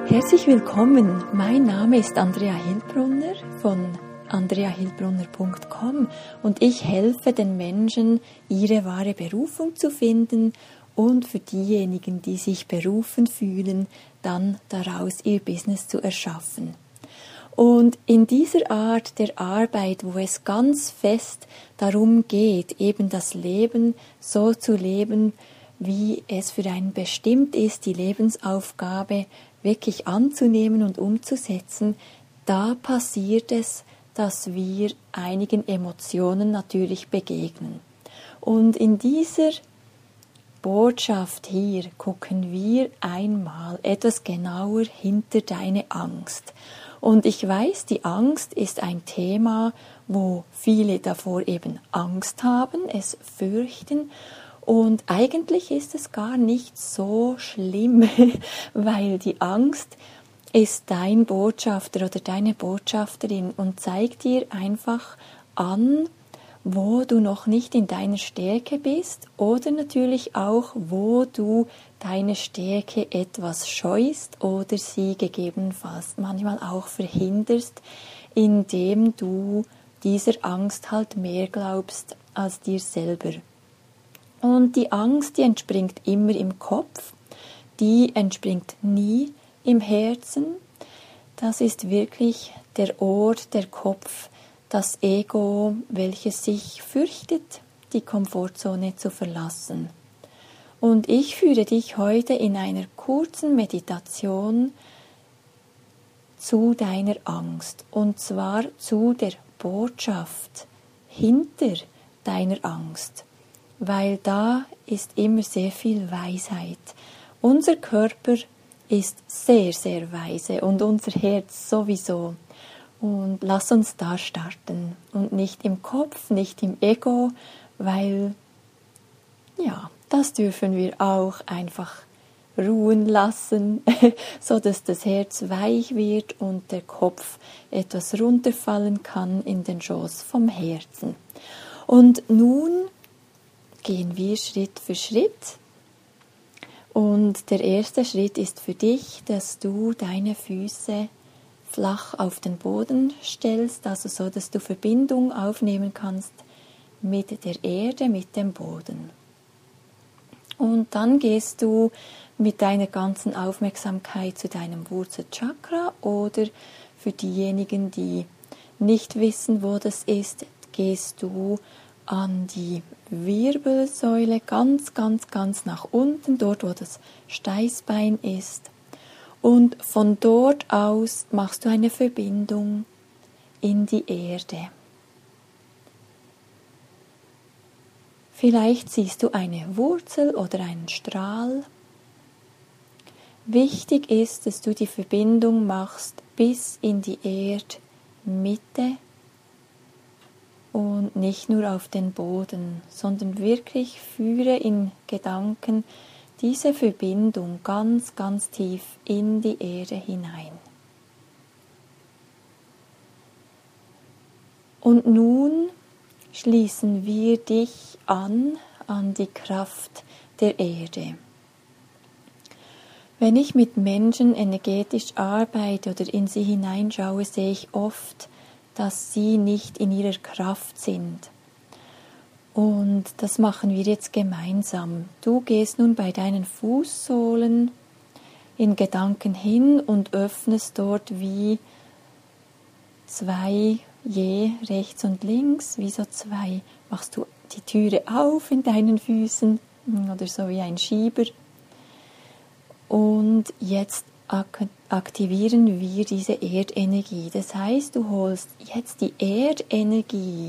Herzlich willkommen, mein Name ist Andrea Hildbrunner von andreahildbrunner.com und ich helfe den Menschen, ihre wahre Berufung zu finden und für diejenigen, die sich berufen fühlen, dann daraus ihr Business zu erschaffen. Und in dieser Art der Arbeit, wo es ganz fest darum geht, eben das Leben so zu leben, wie es für einen bestimmt ist, die Lebensaufgabe wirklich anzunehmen und umzusetzen, da passiert es, dass wir einigen Emotionen natürlich begegnen. Und in dieser Botschaft hier gucken wir einmal etwas genauer hinter deine Angst. Und ich weiß, die Angst ist ein Thema, wo viele davor eben Angst haben, es fürchten. Und eigentlich ist es gar nicht so schlimm, weil die Angst ist dein Botschafter oder deine Botschafterin und zeigt dir einfach an, wo du noch nicht in deiner Stärke bist oder natürlich auch, wo du deine Stärke etwas scheust oder sie gegebenenfalls manchmal auch verhinderst, indem du dieser Angst halt mehr glaubst als dir selber. Und die Angst, die entspringt immer im Kopf, die entspringt nie im Herzen. Das ist wirklich der Ort, der Kopf, das Ego, welches sich fürchtet, die Komfortzone zu verlassen. Und ich führe dich heute in einer kurzen Meditation zu deiner Angst, und zwar zu der Botschaft hinter deiner Angst, weil da ist immer sehr viel Weisheit. Unser Körper ist sehr, sehr weise und unser Herz sowieso. Und lass uns da starten und nicht im Kopf, nicht im Ego, weil ja, das dürfen wir auch einfach ruhen lassen, so dass das Herz weich wird und der Kopf etwas runterfallen kann in den Schoß vom Herzen. Und nun gehen wir Schritt für Schritt. Und der erste Schritt ist für dich, dass du deine Füße flach auf den Boden stellst, also so, dass du Verbindung aufnehmen kannst mit der Erde, mit dem Boden. Und dann gehst du mit deiner ganzen Aufmerksamkeit zu deinem Wurzelchakra oder für diejenigen, die nicht wissen, wo das ist, gehst du an die Wirbelsäule ganz, ganz, ganz nach unten, dort wo das Steißbein ist. Und von dort aus machst du eine Verbindung in die Erde. Vielleicht siehst du eine Wurzel oder einen Strahl. Wichtig ist, dass du die Verbindung machst bis in die Erdmitte und nicht nur auf den Boden, sondern wirklich führe in Gedanken diese Verbindung ganz, ganz tief in die Erde hinein. Und nun schließen wir dich an die Kraft der Erde. Wenn ich mit Menschen energetisch arbeite oder in sie hineinschaue, sehe ich oft, dass sie nicht in ihrer Kraft sind. Und das machen wir jetzt gemeinsam. Du gehst nun bei deinen Fußsohlen in Gedanken hin und öffnest dort wie zwei, je rechts und links, wie so zwei, machst du die Türe auf in deinen Füßen oder so wie ein Schieber. Und jetzt aktivieren wir diese Erdenergie. Das heißt, du holst jetzt die Erdenergie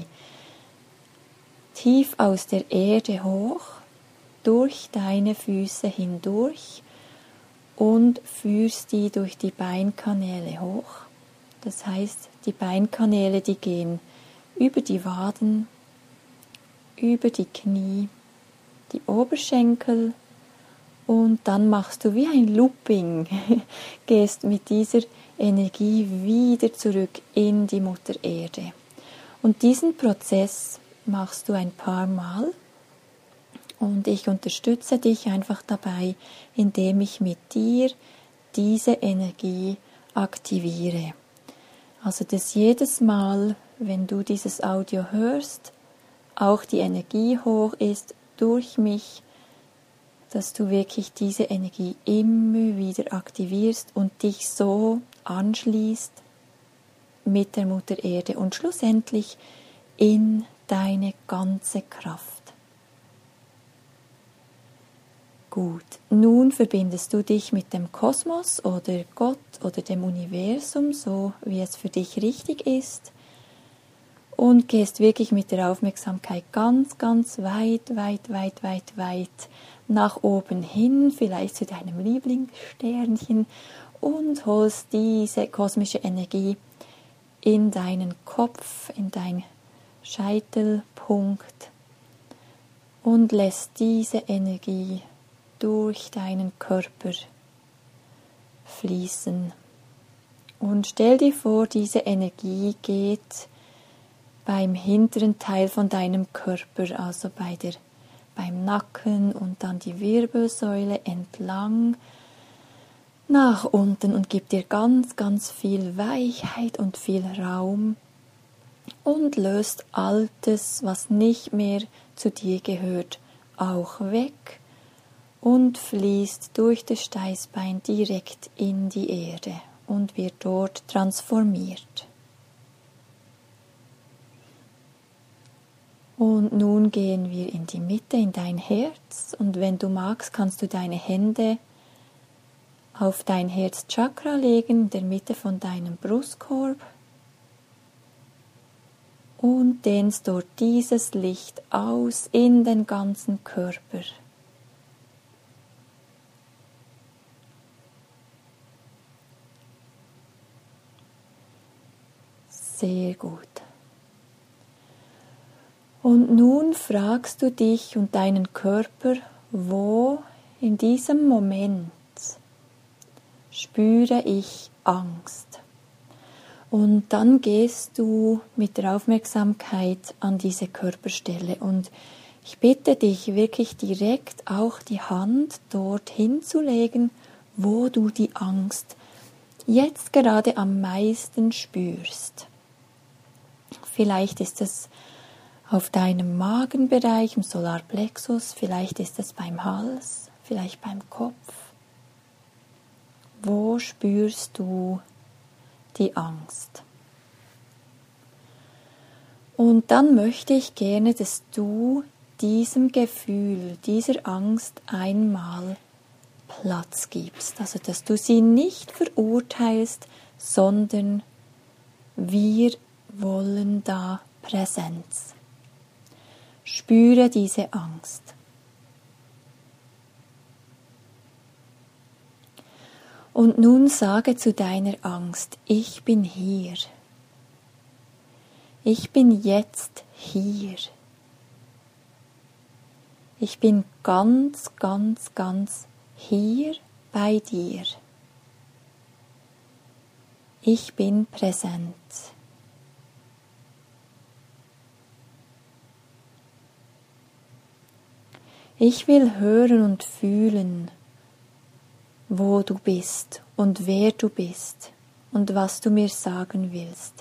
tief aus der Erde hoch, durch deine Füße hindurch und führst die durch die Beinkanäle hoch. Das heißt, die Beinkanäle, die gehen über die Waden, über die Knie, die Oberschenkel und dann machst du wie ein Looping, gehst mit dieser Energie wieder zurück in die Mutter Erde. Und diesen Prozess machst du ein paar Mal und ich unterstütze dich einfach dabei, indem ich mit dir diese Energie aktiviere. Also dass jedes Mal, wenn du dieses Audio hörst, auch die Energie hoch ist durch mich, dass du wirklich diese Energie immer wieder aktivierst und dich so anschließt mit der Mutter Erde und schlussendlich in deine ganze Kraft. Gut, nun verbindest du dich mit dem Kosmos oder Gott oder dem Universum, so wie es für dich richtig ist, und gehst wirklich mit der Aufmerksamkeit ganz, ganz weit nach oben hin, vielleicht zu deinem Lieblingssternchen, und holst diese kosmische Energie in deinen Kopf, in dein Scheitelpunkt und lässt diese Energie durch deinen Körper fließen. Und stell dir vor, diese Energie geht beim hinteren Teil von deinem Körper, also beim Nacken und dann die Wirbelsäule entlang nach unten und gibt dir ganz, ganz viel Weichheit und viel Raum und löst Altes, was nicht mehr zu dir gehört, auch weg und fließt durch das Steißbein direkt in die Erde und wird dort transformiert. Und nun gehen wir in die Mitte, in dein Herz, und wenn du magst, kannst du deine Hände auf dein Herzchakra legen, in der Mitte von deinem Brustkorb, und dehnst dort dieses Licht aus in den ganzen Körper. Sehr gut. Und nun fragst du dich und deinen Körper, wo in diesem Moment spüre ich Angst. Und dann gehst du mit der Aufmerksamkeit an diese Körperstelle und ich bitte dich wirklich direkt auch die Hand dorthin zu legen, wo du die Angst jetzt gerade am meisten spürst. Vielleicht ist es auf deinem Magenbereich, im Solarplexus, vielleicht ist es beim Hals, vielleicht beim Kopf. Wo spürst du die Angst? Und dann möchte ich gerne, dass du diesem Gefühl, dieser Angst einmal Platz gibst. Also, dass du sie nicht verurteilst, sondern wir wollen da Präsenz. Spüre diese Angst. Und nun sage zu deiner Angst, ich bin hier. Ich bin jetzt hier. Ich bin ganz, ganz, ganz hier bei dir. Ich bin präsent. Ich will hören und fühlen, wo du bist und wer du bist und was du mir sagen willst.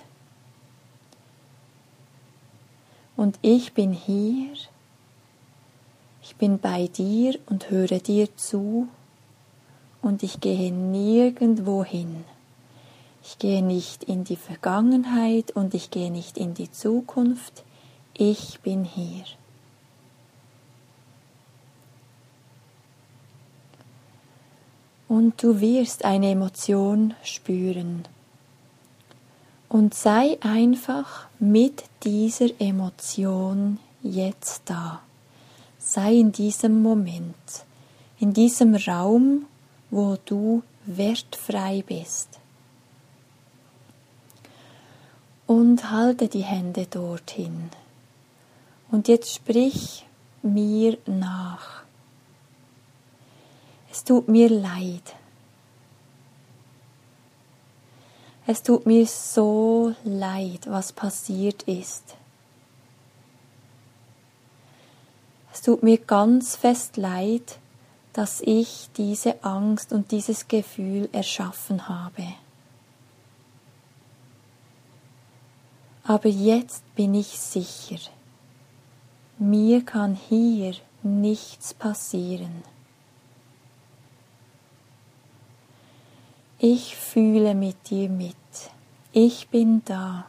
Und ich bin hier, ich bin bei dir und höre dir zu und ich gehe nirgendwo hin. Ich gehe nicht in die Vergangenheit und ich gehe nicht in die Zukunft. Ich bin hier. Und du wirst eine Emotion spüren. Und sei einfach mit dieser Emotion jetzt da. Sei in diesem Moment, in diesem Raum, wo du wertfrei bist. Und halte die Hände dorthin. Und jetzt sprich mir nach. Es tut mir leid. Es tut mir so leid, was passiert ist. Es tut mir ganz fest leid, dass ich diese Angst und dieses Gefühl erschaffen habe. Aber jetzt bin ich sicher, mir kann hier nichts passieren. Ich fühle mit dir mit. Ich bin da.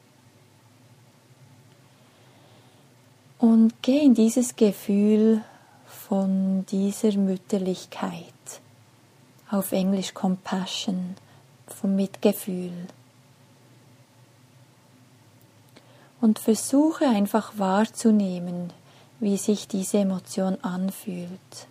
Und geh in dieses Gefühl von dieser Mütterlichkeit, auf Englisch Compassion, vom Mitgefühl. Und versuche einfach wahrzunehmen, wie sich diese Emotion anfühlt.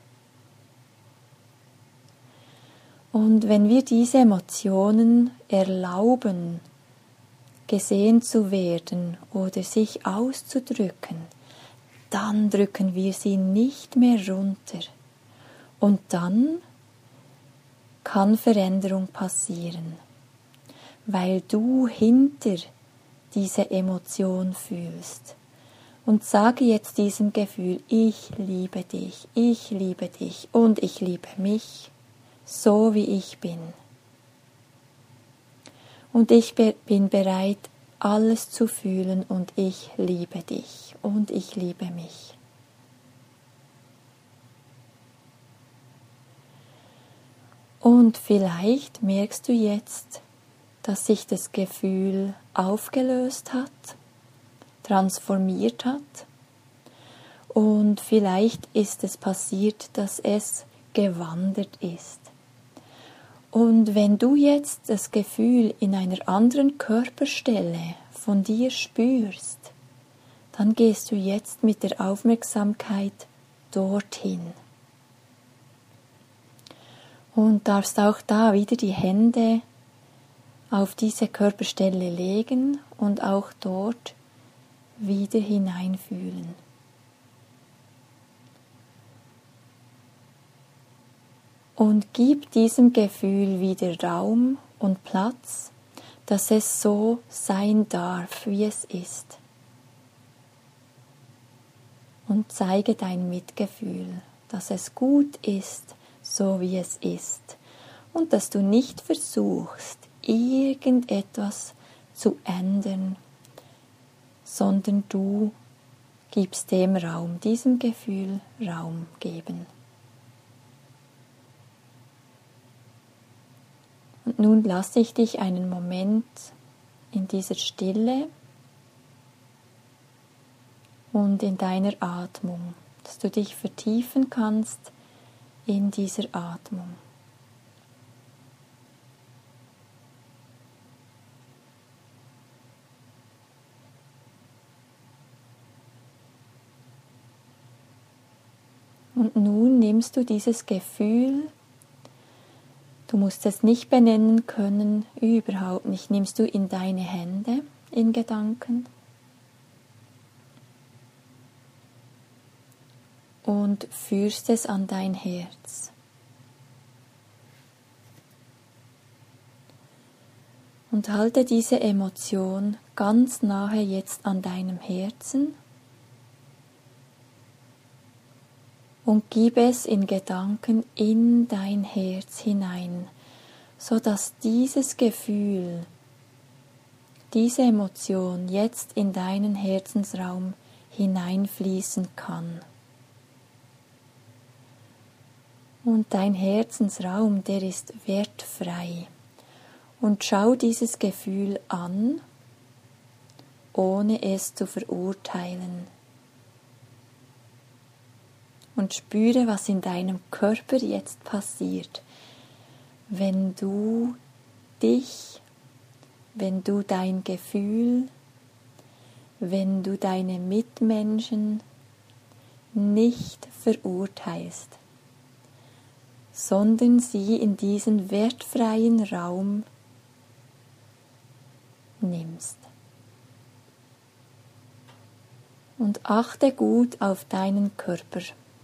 Und wenn wir diese Emotionen erlauben, gesehen zu werden oder sich auszudrücken, dann drücken wir sie nicht mehr runter. Und dann kann Veränderung passieren, weil du hinter diese Emotion fühlst. Und sage jetzt diesem Gefühl, ich liebe dich und ich liebe mich, so wie ich bin. Und ich bin bereit, alles zu fühlen und ich liebe dich und ich liebe mich. Und vielleicht merkst du jetzt, dass sich das Gefühl aufgelöst hat, transformiert hat und vielleicht ist es passiert, dass es gewandert ist. Und wenn du jetzt das Gefühl in einer anderen Körperstelle von dir spürst, dann gehst du jetzt mit der Aufmerksamkeit dorthin. Und darfst auch da wieder die Hände auf diese Körperstelle legen und auch dort wieder hineinfühlen. Und gib diesem Gefühl wieder Raum und Platz, dass es so sein darf, wie es ist. Und zeige dein Mitgefühl, dass es gut ist, so wie es ist. Und dass du nicht versuchst, irgendetwas zu ändern, sondern du gibst dem Raum, diesem Gefühl Raum geben. Und nun lasse ich dich einen Moment in dieser Stille und in deiner Atmung, dass du dich vertiefen kannst in dieser Atmung. Und nun nimmst du dieses Gefühl, du musst es nicht benennen können, überhaupt nicht, nimmst du in deine Hände in Gedanken und führst es an dein Herz. Und halte diese Emotion ganz nahe jetzt an deinem Herzen und gib es in Gedanken in dein Herz hinein, sodass dieses Gefühl, diese Emotion jetzt in deinen Herzensraum hineinfließen kann. Und dein Herzensraum, der ist wertfrei. Und schau dieses Gefühl an, ohne es zu verurteilen. Und spüre, was in deinem Körper jetzt passiert, wenn du dich, wenn du dein Gefühl, wenn du deine Mitmenschen nicht verurteilst, sondern sie in diesen wertfreien Raum nimmst. Und achte gut auf deinen Körper,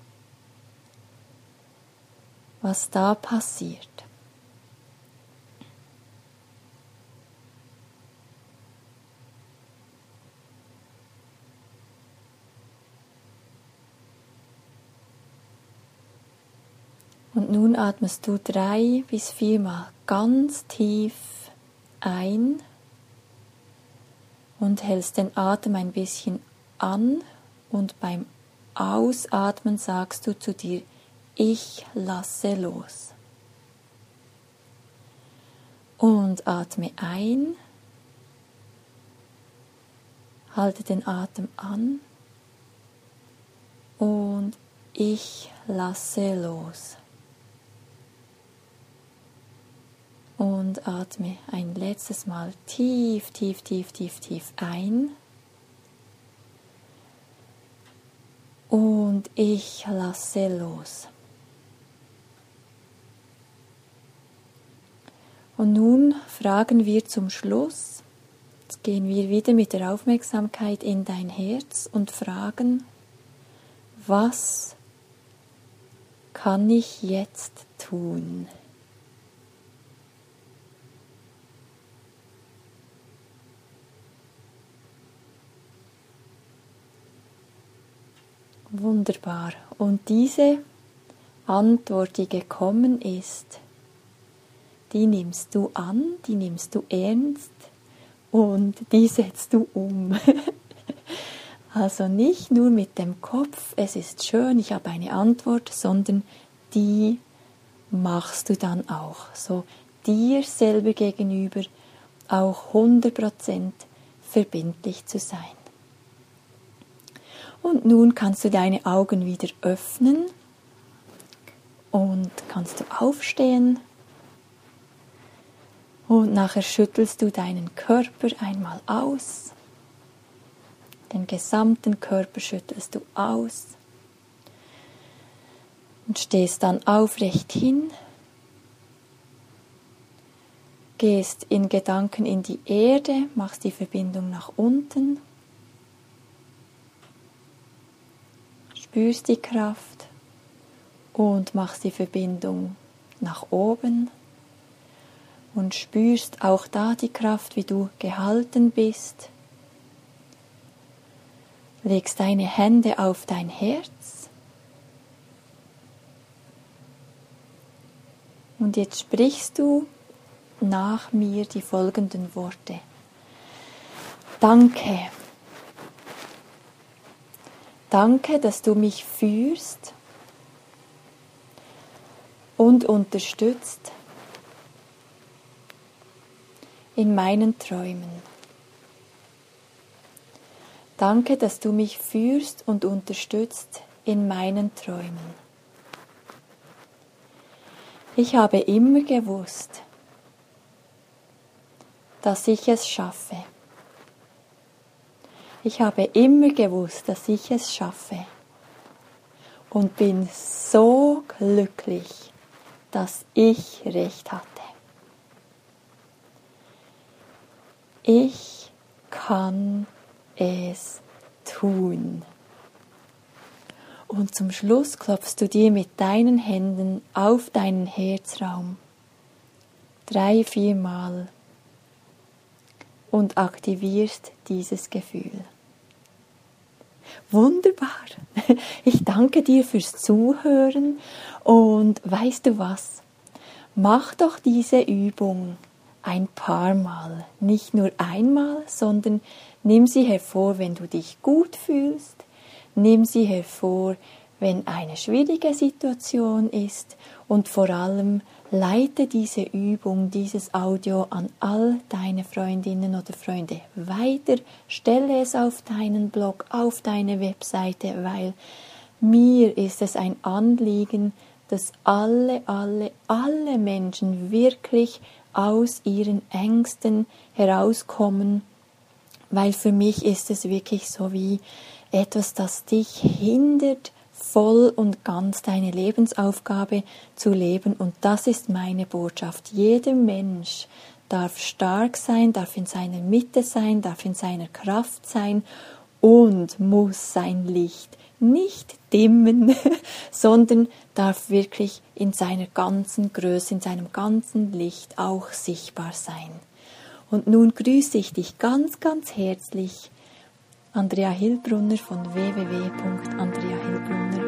was da passiert. Und nun atmest du 3 bis 4 Mal ganz tief ein und hältst den Atem ein bisschen an und beim Ausatmen sagst du zu dir: Ich lasse los. Und atme ein, halte den Atem an und ich lasse los. Und atme ein letztes Mal tief, tief, tief, tief, tief ein. Und ich lasse los. Und nun fragen wir zum Schluss, jetzt gehen wir wieder mit der Aufmerksamkeit in dein Herz und fragen: Was kann ich jetzt tun? Wunderbar. Und diese Antwort, die gekommen ist, die nimmst du an, die nimmst du ernst und die setzt du um. Also nicht nur mit dem Kopf, es ist schön, ich habe eine Antwort, sondern die machst du dann auch. So dir selber gegenüber auch 100% verbindlich zu sein. Und nun kannst du deine Augen wieder öffnen und kannst du aufstehen. Und nachher schüttelst du deinen Körper einmal aus. Den gesamten Körper schüttelst du aus. Und stehst dann aufrecht hin. Gehst in Gedanken in die Erde, machst die Verbindung nach unten. Spürst die Kraft und machst die Verbindung nach oben und spürst auch da die Kraft, wie du gehalten bist. Legst deine Hände auf dein Herz und jetzt sprichst du nach mir die folgenden Worte. Danke. Danke, dass du mich führst und unterstützt in meinen Träumen. Danke, dass du mich führst und unterstützt in meinen Träumen. Ich habe immer gewusst, dass ich es schaffe. Ich habe immer gewusst, dass ich es schaffe und bin so glücklich, dass ich recht hatte. Ich kann es tun. Und zum Schluss klopfst du dir mit deinen Händen auf deinen Herzraum 3-4 Mal und aktivierst dieses Gefühl. Wunderbar. Ich danke dir fürs Zuhören und weißt du was? Mach doch diese Übung ein paar Mal. Nicht nur einmal, sondern nimm sie hervor, wenn du dich gut fühlst. Nimm sie hervor, wenn eine schwierige Situation ist und vor allem leite diese Übung, dieses Audio an all deine Freundinnen oder Freunde weiter. Stelle es auf deinen Blog, auf deine Webseite, weil mir ist es ein Anliegen, dass alle Menschen wirklich aus ihren Ängsten herauskommen, weil für mich ist es wirklich so wie etwas, das dich hindert, voll und ganz deine Lebensaufgabe zu leben. Und das ist meine Botschaft. Jeder Mensch darf stark sein, darf in seiner Mitte sein, darf in seiner Kraft sein und muss sein Licht nicht dimmen, sondern darf wirklich in seiner ganzen Größe, in seinem ganzen Licht auch sichtbar sein. Und nun grüße ich dich ganz, ganz herzlich, Andrea Hillbrunner von www.andreahillbrunner.ch.